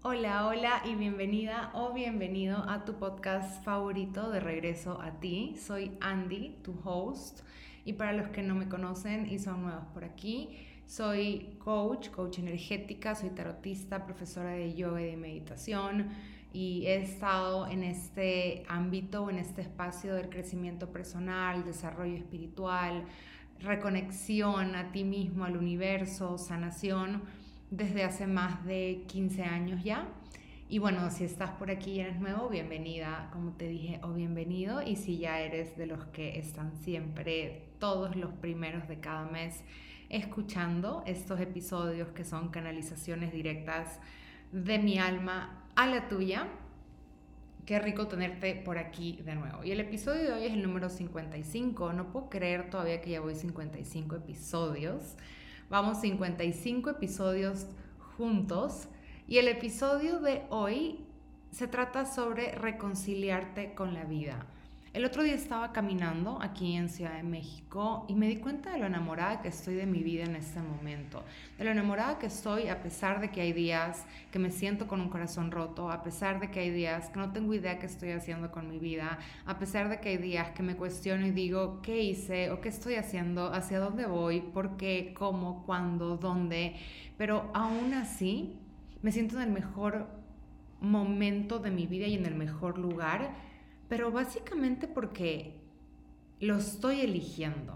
Hola, hola y bienvenida o bienvenido a tu podcast favorito de Regreso a ti. Soy Andy, tu host, y para los que no me conocen y son nuevos por aquí, soy coach energética, soy tarotista, profesora de yoga y de meditación y he estado en este ámbito, en este espacio del crecimiento personal, desarrollo espiritual, reconexión a ti mismo, al universo, sanación desde hace más de 15 años ya. Y bueno, si estás por aquí y eres nuevo, bienvenida, como te dije, o bienvenido. Y si ya eres de los que están siempre, todos los primeros de cada mes, escuchando estos episodios que son canalizaciones directas de mi alma a la tuya, qué rico tenerte por aquí de nuevo. Y el episodio de hoy es el número 55. No puedo creer todavía que ya voy 55 episodios. Vamos 55 episodios juntos. Y el episodio de hoy se trata sobre reconciliarte con la vida. El otro día estaba caminando aquí en Ciudad de México y me di cuenta de lo enamorada que estoy de mi vida en este momento. De lo enamorada que estoy a pesar de que hay días que me siento con un corazón roto, a pesar de que hay días que no tengo idea qué estoy haciendo con mi vida, a pesar de que hay días que me cuestiono y digo qué hice o qué estoy haciendo, hacia dónde voy, por qué, cómo, cuándo, dónde. Pero aún así me siento en el mejor momento de mi vida y en el mejor lugar, pero básicamente porque lo estoy eligiendo.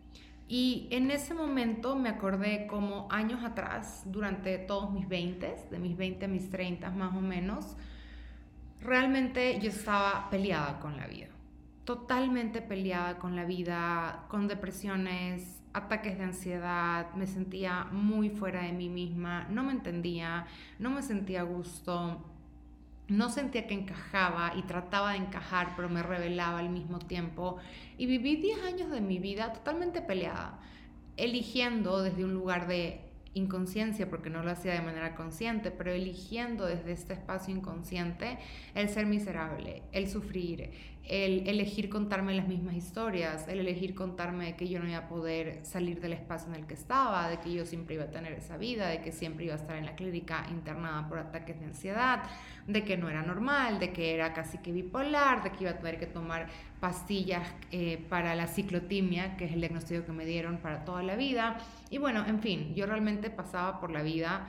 Y en ese momento me acordé como años atrás, durante todos mis 20, de mis 20 a mis 30 más o menos, realmente yo estaba peleada con la vida. Totalmente peleada con la vida, con depresiones, ataques de ansiedad, me sentía muy fuera de mí misma, no me entendía, no me sentía a gusto, no sentía que encajaba y trataba de encajar, pero me rebelaba al mismo tiempo. Y viví 10 años de mi vida totalmente peleada, eligiendo desde un lugar de inconsciencia, porque no lo hacía de manera consciente, pero eligiendo desde este espacio inconsciente el ser miserable, el sufrir, el elegir contarme las mismas historias, el elegir contarme que yo no iba a poder salir del espacio en el que estaba, de que yo siempre iba a tener esa vida, de que siempre iba a estar en la clínica internada por ataques de ansiedad, de que no era normal, de que era casi que bipolar, de que iba a tener que tomar pastillas para la ciclotimia, que es el diagnóstico que me dieron para toda la vida. Y bueno, en fin, yo realmente pasaba por la vida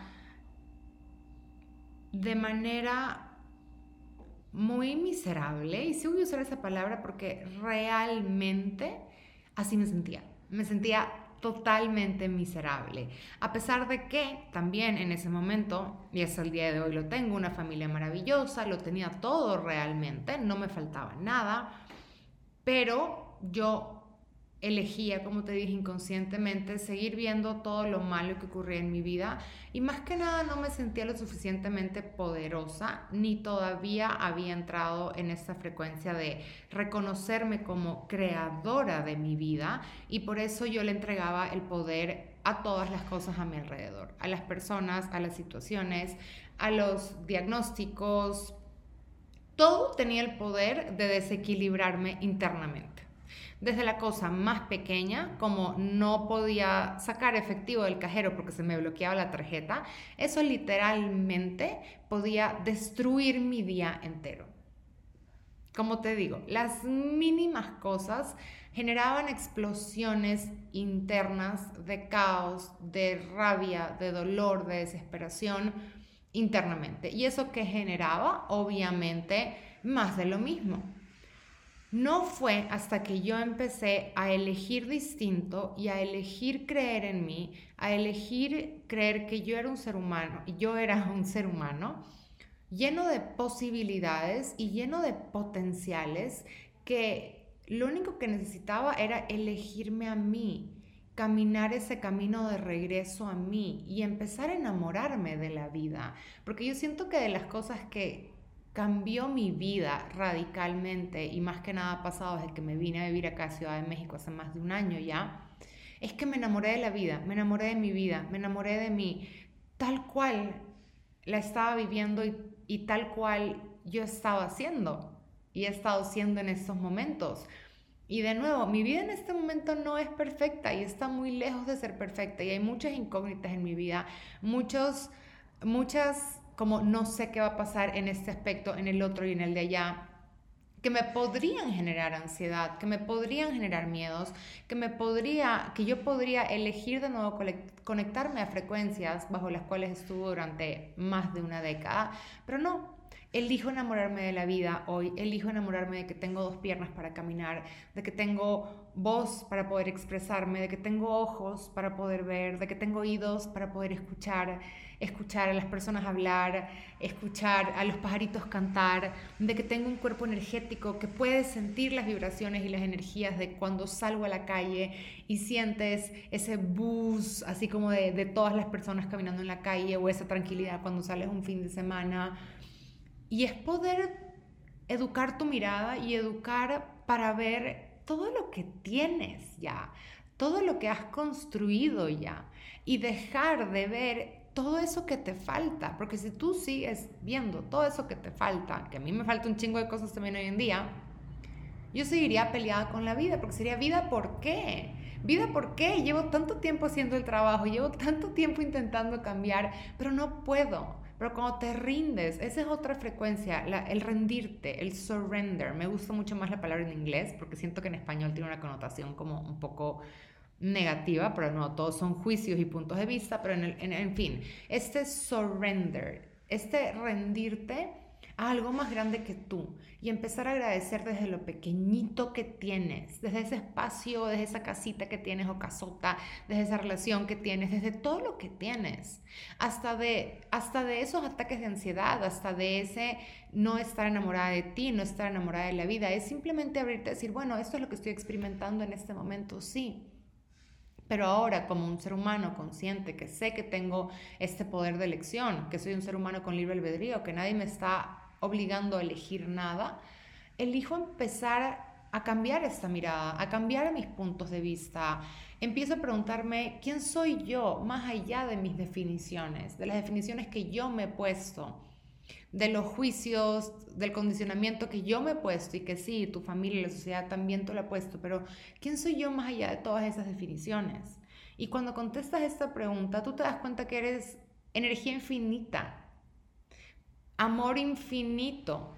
de manera muy miserable, y sí voy a usar esa palabra porque realmente así me sentía. Me sentía totalmente miserable. A pesar de que también en ese momento, y hasta el día de hoy lo tengo, una familia maravillosa, lo tenía todo realmente, no me faltaba nada, pero yo elegía, como te dije, inconscientemente seguir viendo todo lo malo que ocurría en mi vida y más que nada no me sentía lo suficientemente poderosa ni todavía había entrado en esta frecuencia de reconocerme como creadora de mi vida y por eso yo le entregaba el poder a todas las cosas a mi alrededor, a las personas, a las situaciones, a los diagnósticos. Todo tenía el poder de desequilibrarme internamente. Desde la cosa más pequeña, como no podía sacar efectivo del cajero porque se me bloqueaba la tarjeta, eso literalmente podía destruir mi día entero. Como te digo, las mínimas cosas generaban explosiones internas de caos, de rabia, de dolor, de desesperación internamente. ¿Y eso que generaba? Obviamente más de lo mismo. No fue hasta que yo empecé a elegir distinto y a elegir creer en mí, a elegir creer que yo era un ser humano y yo era un ser humano lleno de posibilidades y lleno de potenciales que lo único que necesitaba era elegirme a mí, caminar ese camino de regreso a mí y empezar a enamorarme de la vida. Porque yo siento que de las cosas que cambió mi vida radicalmente y más que nada ha pasado desde que me vine a vivir acá a Ciudad de México hace más de un año ya, es que me enamoré de la vida, me enamoré de mi vida, me enamoré de mí, tal cual la estaba viviendo y tal cual yo estaba haciendo y he estado siendo en estos momentos. Y de nuevo, mi vida en este momento no es perfecta y está muy lejos de ser perfecta y hay muchas incógnitas en mi vida, muchas como no sé qué va a pasar en este aspecto, en el otro y en el de allá, que me podrían generar ansiedad, que me podrían generar miedos, que yo podría elegir de nuevo conectarme a frecuencias bajo las cuales estuve durante más de una década, pero no. Elijo enamorarme de la vida hoy, elijo enamorarme de que tengo 2 piernas para caminar, de que tengo voz para poder expresarme, de que tengo ojos para poder ver, de que tengo oídos para poder escuchar a las personas hablar, escuchar a los pajaritos cantar, de que tengo un cuerpo energético que puede sentir las vibraciones y las energías de cuando salgo a la calle y sientes ese buzz, así como de todas las personas caminando en la calle, o esa tranquilidad cuando sales un fin de semana. Y es poder educar tu mirada y educar para ver todo lo que tienes ya, todo lo que has construido ya, y dejar de ver todo eso que te falta, porque si tú sigues viendo todo eso que te falta, que a mí me falta un chingo de cosas también hoy en día, yo seguiría peleada con la vida, porque sería vida, ¿por qué? Vida, ¿por qué? Llevo tanto tiempo haciendo el trabajo, llevo tanto tiempo intentando cambiar, pero no puedo. Pero cuando te rindes, esa es otra frecuencia, el rendirte, el surrender. Me gusta mucho más la palabra en inglés, porque siento que en español tiene una connotación como un poco negativa, pero no, todos son juicios y puntos de vista, pero en fin, este surrender, este rendirte a algo más grande que tú y empezar a agradecer desde lo pequeñito que tienes, desde ese espacio, desde esa casita que tienes o casota, desde esa relación que tienes, desde todo lo que tienes, hasta de esos ataques de ansiedad, hasta de ese no estar enamorada de ti, no estar enamorada de la vida, es simplemente abrirte a decir, bueno, esto es lo que estoy experimentando en este momento, sí. Pero ahora, como un ser humano consciente, que sé que tengo este poder de elección, que soy un ser humano con libre albedrío, que nadie me está obligando a elegir nada, elijo empezar a cambiar esta mirada, a cambiar mis puntos de vista. Empiezo a preguntarme quién soy yo más allá de mis definiciones, de las definiciones que yo me he puesto, de los juicios, del condicionamiento que yo me he puesto, y que sí, tu familia y la sociedad también te lo ha puesto, pero ¿quién soy yo más allá de todas esas definiciones? Y cuando contestas esta pregunta, tú te das cuenta que eres energía infinita, amor infinito.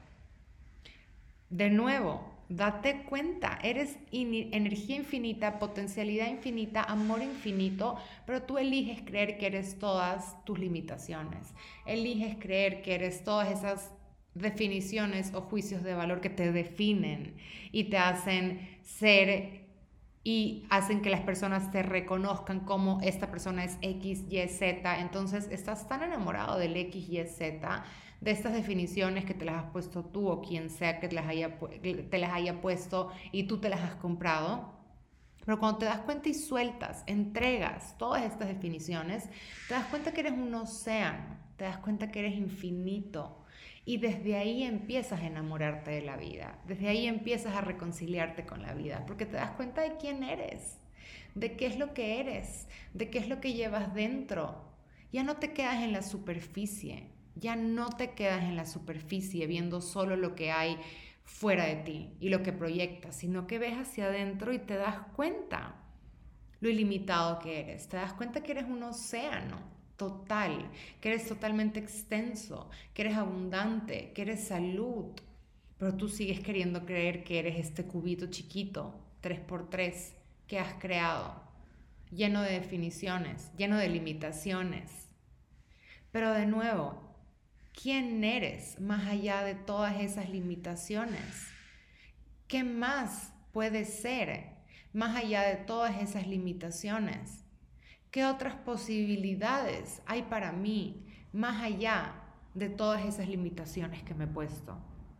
De nuevo, date cuenta, eres energía infinita, potencialidad infinita, amor infinito, pero tú eliges creer que eres todas tus limitaciones. Eliges creer que eres todas esas definiciones o juicios de valor que te definen y te hacen ser y hacen que las personas te reconozcan como esta persona es X, Y, Z. Entonces estás tan enamorado del X, Y, Z, de estas definiciones que te las has puesto tú o quien sea que te las haya puesto y tú te las has comprado. Pero cuando te das cuenta y sueltas, entregas todas estas definiciones, te das cuenta que eres un océano, te das cuenta que eres infinito. Y desde ahí empiezas a enamorarte de la vida, desde ahí empiezas a reconciliarte con la vida, porque te das cuenta de quién eres, de qué es lo que eres, de qué es lo que llevas dentro. Ya no te quedas en la superficie, ya no te quedas en la superficie viendo solo lo que hay fuera de ti y lo que proyectas, sino que ves hacia adentro y te das cuenta lo ilimitado que eres, te das cuenta que eres un océano total, que eres totalmente extenso, que eres abundante, que eres salud, pero tú sigues queriendo creer que eres este cubito chiquito, 3x3, que has creado, lleno de definiciones, lleno de limitaciones. Pero de nuevo, ¿quién eres más allá de todas esas limitaciones? ¿Qué más puedes ser más allá de todas esas limitaciones? ¿Qué otras posibilidades hay para mí más allá de todas esas limitaciones que me he puesto?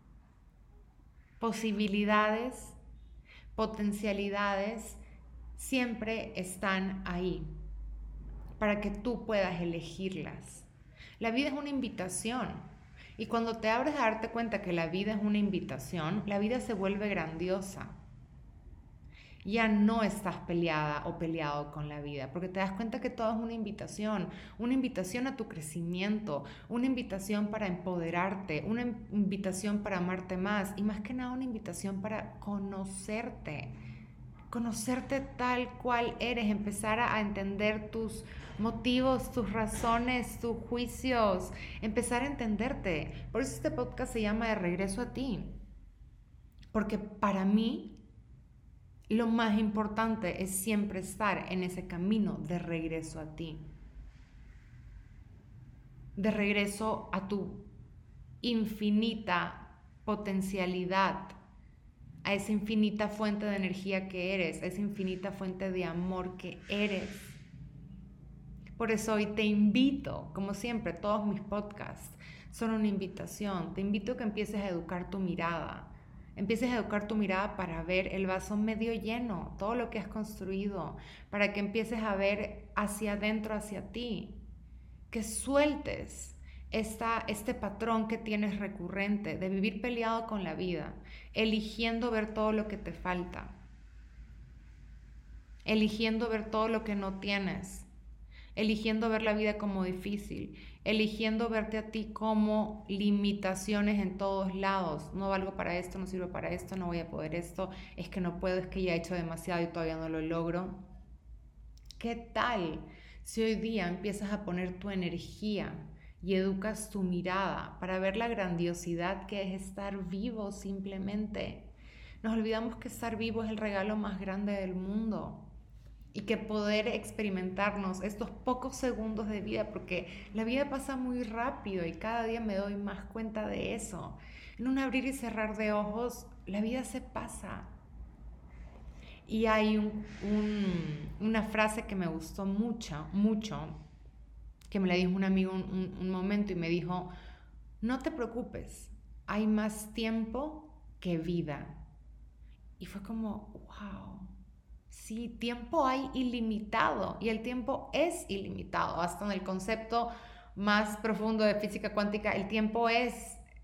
Posibilidades, potencialidades siempre están ahí para que tú puedas elegirlas. La vida es una invitación, y cuando te abres a darte cuenta que la vida es una invitación, la vida se vuelve grandiosa. Ya no estás peleada o peleado con la vida, porque te das cuenta que todo es una invitación a tu crecimiento, una invitación para empoderarte, una invitación para amarte más, y más que nada una invitación para conocerte, conocerte tal cual eres, empezar a entender tus motivos, tus razones, tus juicios, empezar a entenderte. Por eso este podcast se llama De Regreso a Ti, porque para mí lo más importante es siempre estar en ese camino de regreso a ti, de regreso a tu infinita potencialidad, a esa infinita fuente de energía que eres, a esa infinita fuente de amor que eres. Por eso hoy te invito, como siempre, todos mis podcasts son una invitación. Te invito a que empieces a educar tu mirada. Empieces a educar tu mirada para ver el vaso medio lleno, todo lo que has construido, para que empieces a ver hacia adentro, hacia ti. Que sueltes este patrón que tienes recurrente de vivir peleado con la vida, eligiendo ver todo lo que te falta, eligiendo ver todo lo que no tienes, eligiendo ver la vida como difícil, eligiendo verte a ti como limitaciones en todos lados. No valgo para esto, no sirvo para esto, no voy a poder esto, es que no puedo, es que ya he hecho demasiado y todavía no lo logro. ¿Qué tal si hoy día empiezas a poner tu energía y educas tu mirada para ver la grandiosidad que es estar vivo simplemente? Nos olvidamos que estar vivo es el regalo más grande del mundo y que poder experimentarnos estos pocos segundos de vida, porque la vida pasa muy rápido y cada día me doy más cuenta de eso. En un abrir y cerrar de ojos, la vida se pasa. Y hay una frase que me gustó mucho, que me la dijo un amigo un momento y me dijo, no te preocupes, hay más tiempo que vida. Y fue como, wow, sí, tiempo hay ilimitado y el tiempo es ilimitado. Hasta en el concepto más profundo de física cuántica, el tiempo es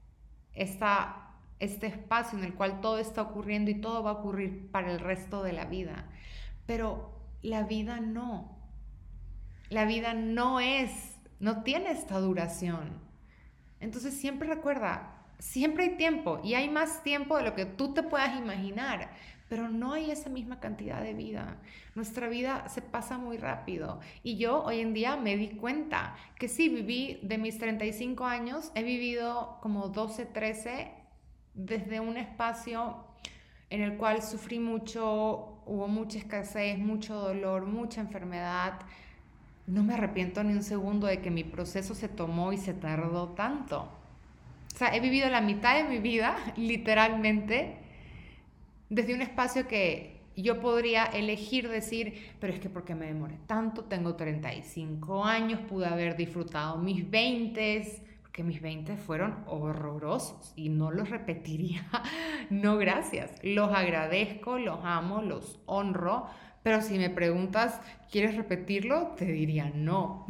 este espacio en el cual todo está ocurriendo y todo va a ocurrir para el resto de la vida. Pero la vida no. La vida no tiene esta duración. Entonces siempre recuerda, siempre hay tiempo y hay más tiempo de lo que tú te puedas imaginar, pero no hay esa misma cantidad de vida. Nuestra vida se pasa muy rápido y yo hoy en día me di cuenta que sí, viví de mis 35 años, he vivido como 12, 13 desde un espacio en el cual sufrí mucho, hubo mucha escasez, mucho dolor, mucha enfermedad. No me arrepiento ni un segundo de que mi proceso se tomó y se tardó tanto. O sea, he vivido la mitad de mi vida, literalmente, desde un espacio que yo podría elegir decir, pero es que ¿por qué me demoré tanto? Tengo 35 años, pude haber disfrutado mis 20, porque mis 20 fueron horrorosos y no los repetiría. No, gracias. Los agradezco, los amo, los honro, pero si me preguntas, ¿quieres repetirlo? Te diría no.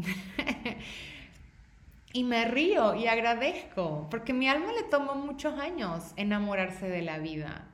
Y me río y agradezco, porque mi alma le tomó muchos años enamorarse de la vida.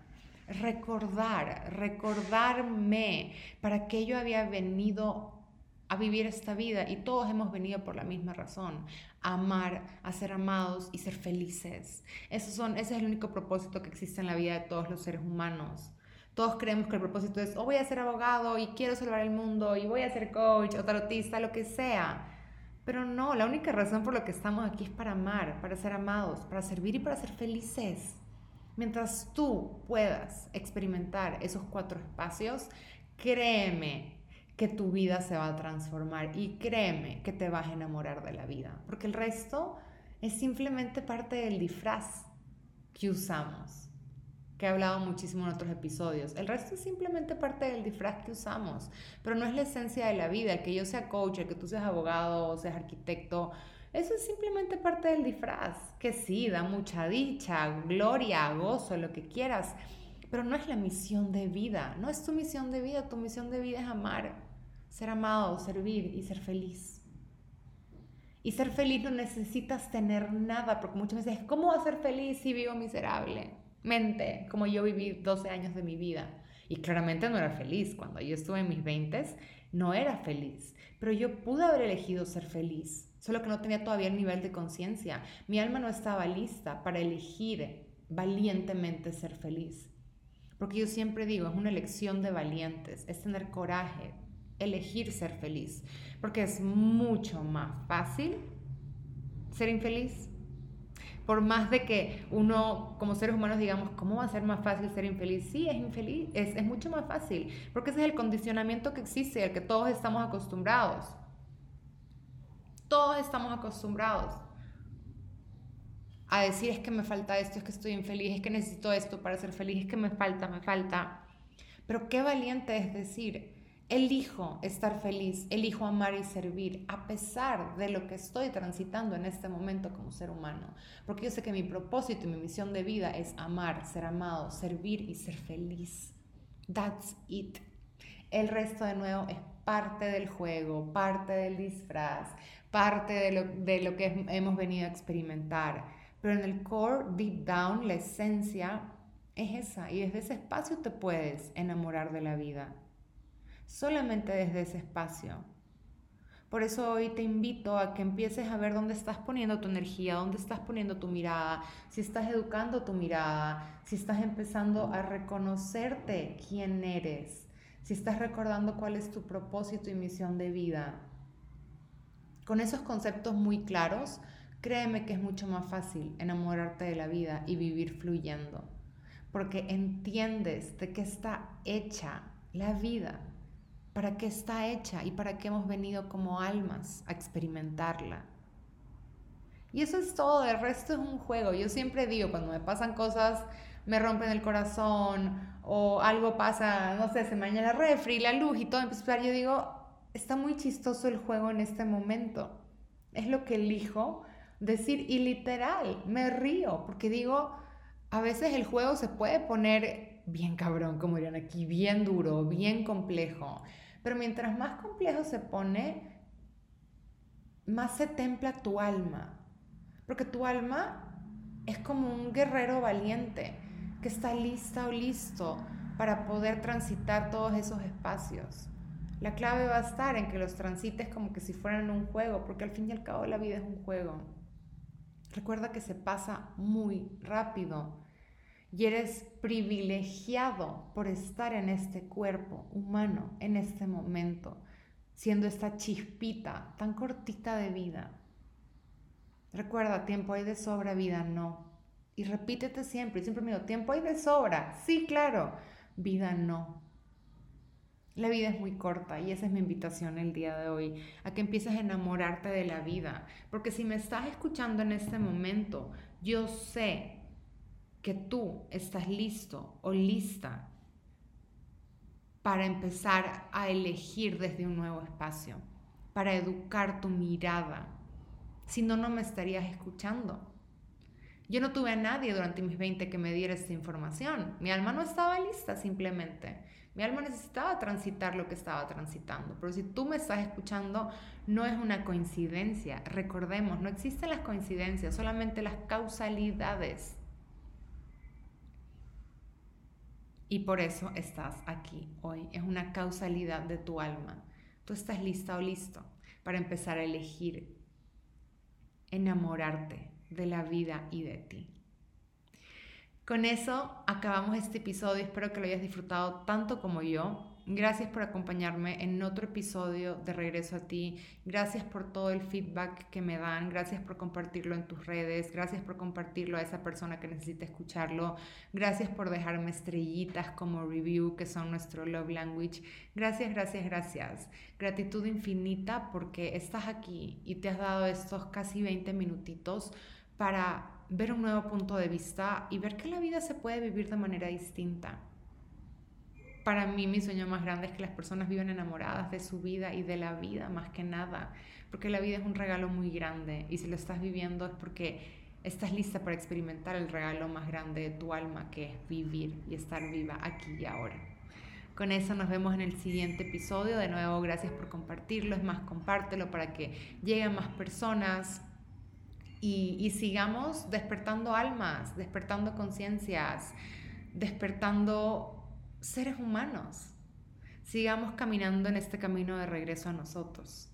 Recordarme para qué yo había venido a vivir esta vida y todos hemos venido por la misma razón, a amar, a ser amados y ser felices. Ese es el único propósito que existe en la vida de todos los seres humanos. Todos creemos que el propósito es, voy a ser abogado y quiero salvar el mundo y voy a ser coach o tarotista, lo que sea. Pero no, la única razón por la que estamos aquí es para amar, para ser amados, para servir y para ser felices. Mientras tú puedas experimentar esos 4 espacios, créeme que tu vida se va a transformar y créeme que te vas a enamorar de la vida, porque el resto es simplemente parte del disfraz que usamos, que he hablado muchísimo en otros episodios. El resto es simplemente parte del disfraz que usamos, pero no es la esencia de la vida. El que yo sea coach, el que tú seas abogado o seas arquitecto, eso es simplemente parte del disfraz, que sí, da mucha dicha, gloria, gozo, lo que quieras, pero no es la misión de vida, no es tu misión de vida. Tu misión de vida es amar, ser amado, servir y ser feliz. Y ser feliz no necesitas tener nada, porque muchas veces, ¿cómo voy a ser feliz si vivo miserablemente? Como yo viví 12 años de mi vida. Y claramente no era feliz. Cuando yo estuve en mis 20s, no era feliz. Pero yo pude haber elegido ser feliz, solo que no tenía todavía el nivel de conciencia. Mi alma no estaba lista para elegir valientemente ser feliz. Porque yo siempre digo, es una elección de valientes, es tener coraje, elegir ser feliz. Porque es mucho más fácil ser infeliz. Por más de que uno, como seres humanos, digamos, ¿cómo va a ser más fácil ser infeliz? Sí, es infeliz, es mucho más fácil, porque ese es el condicionamiento que existe, al que todos estamos acostumbrados. Todos estamos acostumbrados a decir, es que me falta esto, es que estoy infeliz, es que necesito esto para ser feliz, es que me falta, me falta. Pero qué valiente es decir, elijo estar feliz, elijo amar y servir a pesar de lo que estoy transitando en este momento como ser humano. Porque yo sé que mi propósito y mi misión de vida es amar, ser amado, servir y ser feliz. That's it. El resto de nuevo es parte del juego, parte del disfraz, parte de lo que hemos venido a experimentar. Pero en el core, deep down, la esencia es esa. Y desde ese espacio te puedes enamorar de la vida. Solamente desde ese espacio. Por eso hoy te invito a que empieces a ver dónde estás poniendo tu energía, dónde estás poniendo tu mirada, si estás educando tu mirada, si estás empezando a reconocerte quién eres, si estás recordando cuál es tu propósito y misión de vida. Con esos conceptos muy claros, créeme que es mucho más fácil enamorarte de la vida y vivir fluyendo, porque entiendes de qué está hecha la vida, para qué está hecha y para qué hemos venido como almas a experimentarla. Y eso es todo, el resto es un juego. Yo siempre digo, cuando me pasan cosas, me rompen el corazón o algo pasa, no sé, se me daña la refri, la luz y todo empieza a explotar, yo digo, está muy chistoso el juego en este momento. Es lo que elijo decir y literal, me río porque digo, a veces el juego se puede poner bien cabrón, como dirían aquí, bien duro, bien complejo. Pero mientras más complejo se pone, más se templa tu alma. Porque tu alma es como un guerrero valiente que está lista o listo para poder transitar todos esos espacios. La clave va a estar en que los transites como que si fueran un juego, porque al fin y al cabo la vida es un juego. Recuerda que se pasa muy rápido y eres privilegiado por estar en este cuerpo humano, en este momento, siendo esta chispita tan cortita de vida. Recuerda, tiempo hay de sobra, vida no. Y repítete siempre, y siempre me digo, tiempo hay de sobra, sí, claro, vida no. La vida es muy corta y esa es mi invitación el día de hoy, a que empieces a enamorarte de la vida. Porque si me estás escuchando en este momento, yo sé que tú estás listo o lista para empezar a elegir desde un nuevo espacio, para educar tu mirada. Si no, no me estarías escuchando. Yo no tuve a nadie durante mis 20 que me diera esta información. Mi alma no estaba lista simplemente. Mi alma necesitaba transitar lo que estaba transitando. Pero si tú me estás escuchando, no es una coincidencia. Recordemos, no existen las coincidencias, solamente las causalidades. Y por eso estás aquí hoy. Es una causalidad de tu alma. Tú estás lista o listo para empezar a elegir enamorarte de la vida y de ti. Con eso acabamos este episodio. Espero que lo hayas disfrutado tanto como yo. Gracias por acompañarme en otro episodio de Regreso a Ti. Gracias por todo el feedback que me dan. Gracias por compartirlo en tus redes. Gracias por compartirlo a esa persona que necesita escucharlo. Gracias por dejarme estrellitas como review, que son nuestro love language. Gracias, gracias, gracias. Gratitud infinita porque estás aquí y te has dado estos casi 20 minutitos para ver un nuevo punto de vista y ver que la vida se puede vivir de manera distinta. Para mí, mi sueño más grande es que las personas vivan enamoradas de su vida y de la vida más que nada, porque la vida es un regalo muy grande y si lo estás viviendo es porque estás lista para experimentar el regalo más grande de tu alma, que es vivir y estar viva aquí y ahora. Con eso nos vemos en el siguiente episodio. De nuevo, gracias por compartirlo. Es más, compártelo para que lleguen más personas. Y sigamos despertando almas, despertando conciencias, despertando seres humanos. Sigamos caminando en este camino de regreso a nosotros,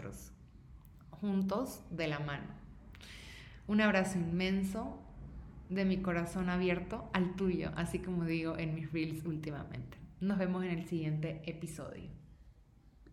juntos de la mano. Un abrazo inmenso, de mi corazón abierto al tuyo, así como digo en mis reels últimamente. Nos vemos en el siguiente episodio.